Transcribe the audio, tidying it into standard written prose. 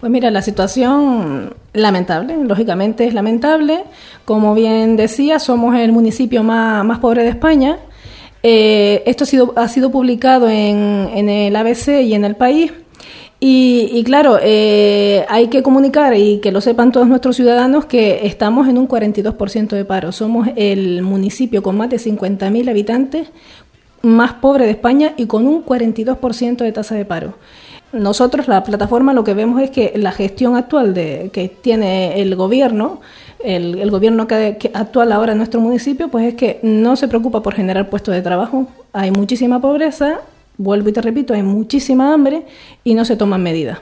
Pues mira, la situación lamentable, lógicamente es lamentable. Como bien decía, somos el municipio más pobre de España. Esto ha sido publicado en el ABC y en El País. Y claro, hay que comunicar y que lo sepan todos nuestros ciudadanos que estamos en un 42% de paro. Somos el municipio con más de 50.000 habitantes más pobre de España y con un 42% de tasa de paro. Nosotros, la plataforma, lo que vemos es que la gestión actual que tiene el gobierno, el gobierno que actual ahora en nuestro municipio, pues es que no se preocupa por generar puestos de trabajo. Hay muchísima pobreza, vuelvo y te repito, hay muchísima hambre y no se toman medidas.